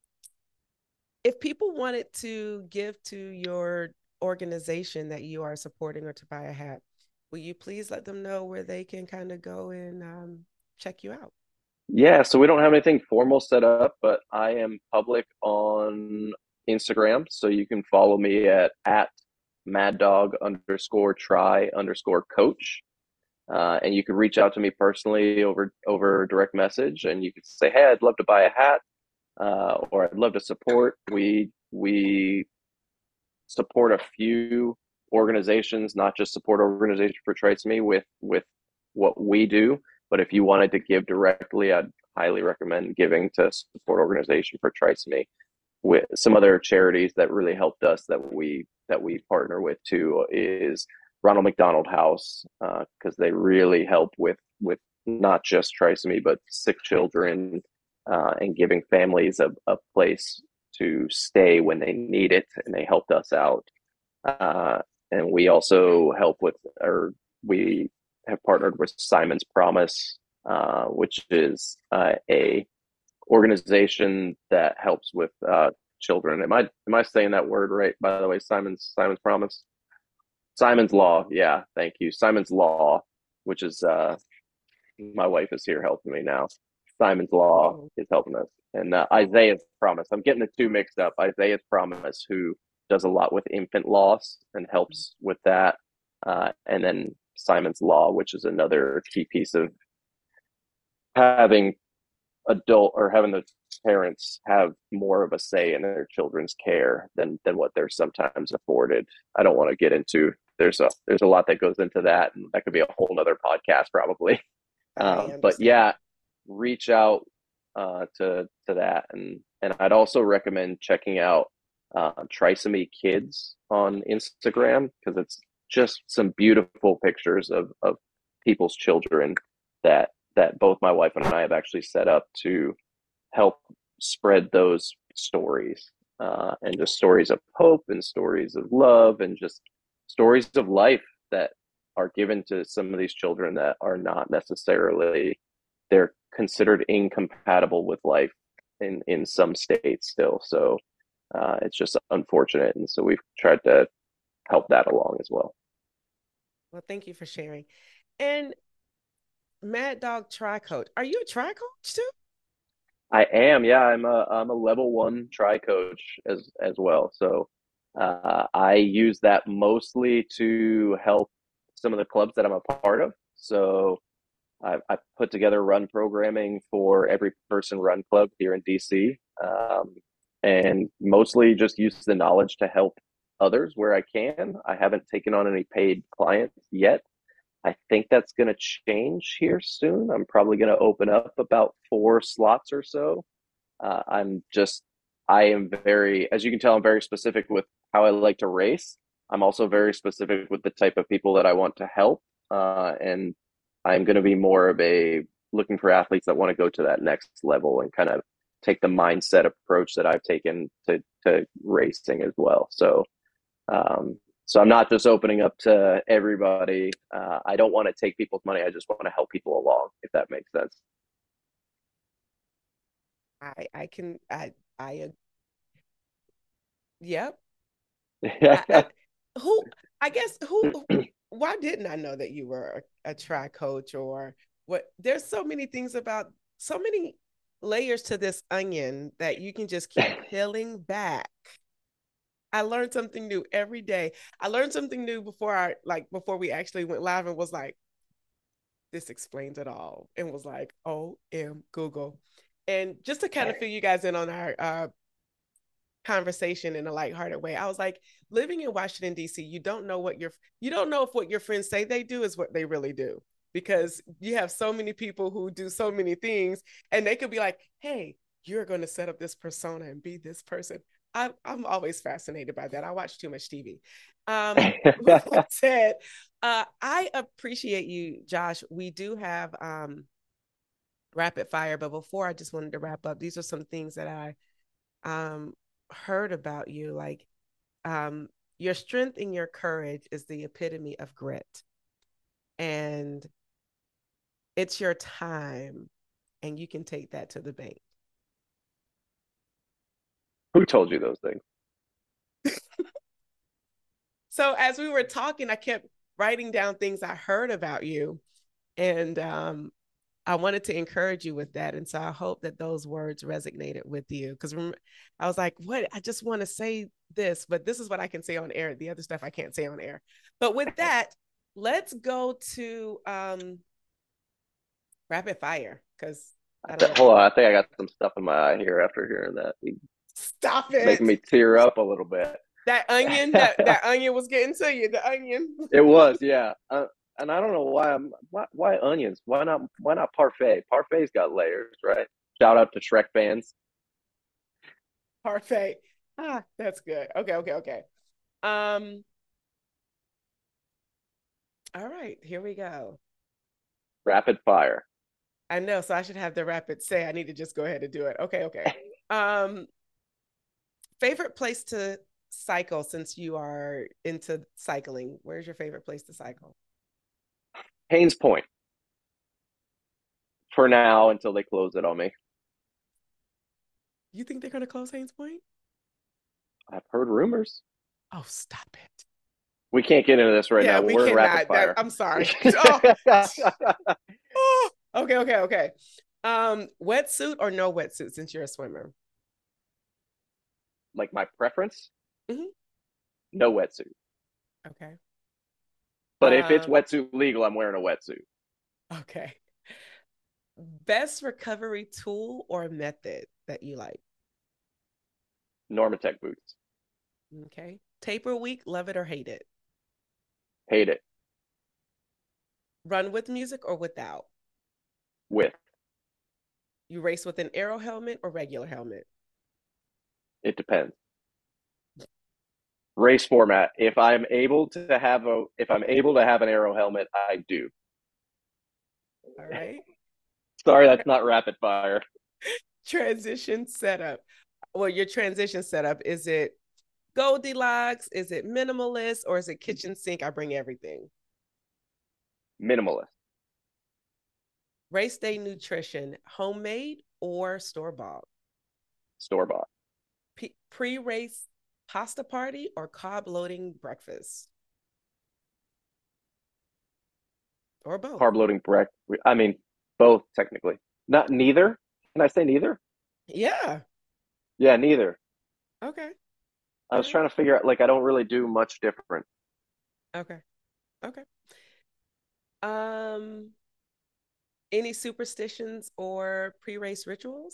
S1: if people wanted to give to your organization that you are supporting or to buy a hat, will you please let them know where they can kind of go and check you out?
S2: Yeah, so we don't have anything formal set up, but I am public on Instagram. So you can follow me at mad dog underscore try underscore coach. And you can reach out to me personally over direct message and you can say, hey, I'd love to buy a hat. Or I'd love to support. We support a few organizations, not just support organization for trisomy with what we do. But if you wanted to give directly, I'd highly recommend giving to support organization for trisomy. With some other charities that really helped us that we partner with too is Ronald McDonald House because they really help with not just trisomy but sick children and giving families a place to stay when they need it, and they helped us out. Uh, and we also help with, or we have partnered with Simon's Promise, which is a organization that helps with children. Am I saying that word right? By the way, Simon's Promise, Simon's Law. Yeah, thank you, Simon's Law, which is my wife is here helping me now. Simon's Law
S1: Oh,
S2: is helping us. and Isaiah's Promise. I'm getting the two mixed up. Isaiah's Promise, who does a lot with infant loss and helps with that, and then Simon's Law, which is another key piece of having having the parents have more of a say in their children's care than what they're sometimes afforded. I don't want to get into there's a lot that goes into that, and that could be a whole other podcast probably.
S1: I
S2: But
S1: understand.
S2: yeah, reach out to that, and I'd also recommend checking out Trisomy Kids on Instagram because it's just some beautiful pictures of people's children that both my wife and I have actually set up to help spread those stories, and just stories of hope and stories of love and just stories of life that are given to some of these children that are not necessarily, they're considered incompatible with life in some states still. So it's just unfortunate, and so we've tried to help that along as well.
S1: Well, thank you for sharing. And Mad Dog Tri Coach, are you a tri coach too?
S2: I am, yeah. I'm a level one tri coach as well. So I use that mostly to help some of the clubs that I'm a part of. So I put together run programming for Every Person Run Club here in DC, and mostly just use the knowledge to help others where I can. I haven't taken on any paid clients yet. I think that's going to change here soon. I'm probably going to open up about 4 slots or so. I'm just, I am very, as you can tell, I'm very specific with how I like to race. I'm also very specific with the type of people that I want to help. And I'm going to be more of a looking for athletes that want to go to that next level and kind of take the mindset approach that I've taken to racing as well. So I'm not just opening up to everybody. I don't want to take people's money. I just want to help people along, if that makes sense.
S1: I can I yep. I who I guess who why didn't I know that you were a tri coach or what? There's so many things about so many layers to this onion that you can just keep peeling back. I learned something new every day. I learned something new before we actually went live and was like, this explains it all. And was like, OM Google. And just to kind of fill you guys in on our conversation in a lighthearted way. I was like, living in Washington D.C., you don't know if what your friends say they do is what they really do because you have so many people who do so many things, and they could be like, "Hey, you're going to set up this persona and be this person." I'm always fascinated by that. I watch too much TV. With that said, I appreciate you, Josh. We do have rapid fire, but before I just wanted to wrap up. These are some things that I heard about you, like um your strength and your courage is the epitome of grit, and it's your time, and you can take that to the bank.
S2: Who told you those things?
S1: So as we were talking, I kept writing down things I heard about you, and I wanted to encourage you with that. And so I hope that those words resonated with you. Because I was like, what? I just want to say this, but this is what I can say on air. The other stuff I can't say on air. But with that, let's go to rapid fire. Because I don't know.
S2: Hold on, I think I got some stuff in my eye here after hearing that.
S1: Stop
S2: Making
S1: it.
S2: me tear up a little bit.
S1: That onion was getting to you. The onion.
S2: It was, yeah. And I don't know why onions? Why not parfait? Parfait's got layers, right? Shout out to Shrek fans.
S1: Parfait. Ah, that's good. Okay. Um, all right, here we go.
S2: Rapid fire.
S1: I know, so I should have the rapid say. I need to just go ahead and do it. Okay. Um, favorite place to cycle since you are into cycling? Where's your favorite place to cycle?
S2: Haynes Point for now until they close it on me.
S1: You think they're gonna close Haynes Point?
S2: I've heard rumors.
S1: Oh, stop it.
S2: We can't get into this right
S1: Yeah,
S2: now.
S1: we
S2: We're in rapid
S1: cannot.
S2: fire.
S1: I'm sorry. Oh, oh, okay. Wetsuit or no wetsuit since you're a swimmer?
S2: Like my preference,
S1: Hmm.
S2: no wetsuit.
S1: Okay.
S2: But if it's
S1: Um,
S2: wetsuit legal, I'm wearing a wetsuit.
S1: okay. Best recovery tool or method that you like?
S2: Normatec boots.
S1: Okay. Taper week, love it or hate it?
S2: Hate it.
S1: Run with music or without?
S2: With.
S1: You race with an aero helmet or regular helmet?
S2: It depends. Race format. If I'm able to have an aero helmet, I do.
S1: All right.
S2: Sorry, that's not rapid fire.
S1: Transition setup. Well, your transition setup, is it Goldilocks? Is it minimalist? Or is it kitchen sink? I bring everything.
S2: Minimalist.
S1: Race day nutrition, homemade or store bought?
S2: Store bought.
S1: Pre race pasta party or carb loading breakfast? Or both?
S2: Carb loading breakfast. I mean, both technically. Not neither. Can I say neither?
S1: Yeah.
S2: Yeah, neither.
S1: Okay.
S2: I
S1: All
S2: was
S1: right.
S2: trying to figure out, like, I don't really do much different.
S1: Okay. Okay. Um, any superstitions or pre-race rituals?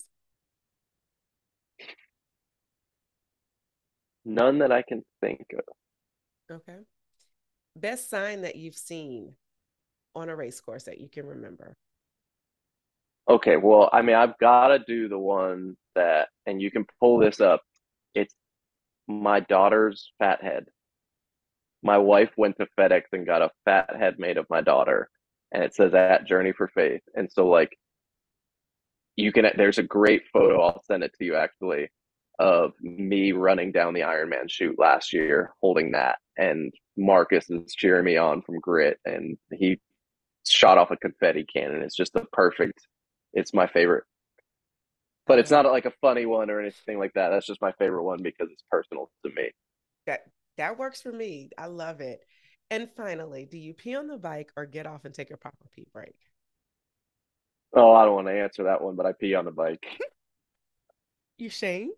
S2: None that I can think of.
S1: Okay. Best sign that you've seen on a race course that you can remember?
S2: Okay, well, I mean, I've got to do the one that, and you can pull this up. It's my daughter's fat head. My wife went to FedEx and got a fat head made of my daughter, and it says at Journey for Faith. And so, like, there's a great photo. I'll send it to you actually of me running down the Ironman chute last year holding that. And Marcus is cheering me on from Grit, and he shot off a confetti cannon. It's just the perfect, it's my favorite.
S1: I
S2: But it's
S1: love
S2: not like a funny one or anything like that. That's just my favorite one because it's personal to me.
S1: that. That works for me. I love it. And finally, do you pee on the bike or get off and take a proper pee break?
S2: Oh, I don't want to answer that one, but I pee on the bike.
S1: You shamed?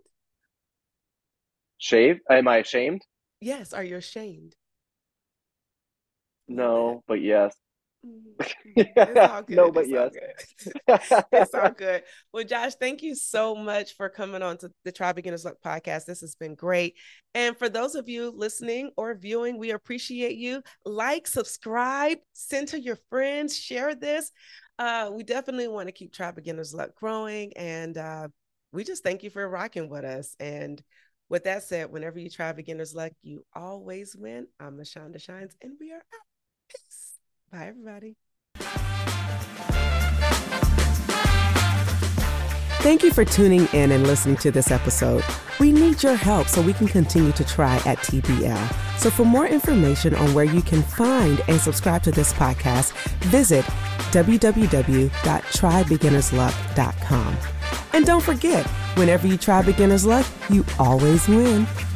S2: Shave? Am I ashamed?
S1: Yes. Are you ashamed? A little bit.
S2: No, but yes.
S1: It's all
S2: No,
S1: good.
S2: but
S1: It's all
S2: yes.
S1: good. It's all good. Well, Josh, thank you so much for coming on to the Try Beginner's Luck podcast. This has been great. And for those of you listening or viewing, we appreciate you. Like, subscribe, send to your friends, share this. We definitely want to keep Try Beginner's Luck growing. And we just thank you for rocking with us. And with that said, whenever you try Beginner's Luck, you always win. I'm LaShonda Shines, and we are out. Peace. Bye, everybody. Thank you for tuning in and listening to this episode. We need your help so we can continue to try at TBL. So for more information on where you can find and subscribe to this podcast, visit www.trybeginnersluck.com. And don't forget, whenever you try Beginner's Luck, you always win.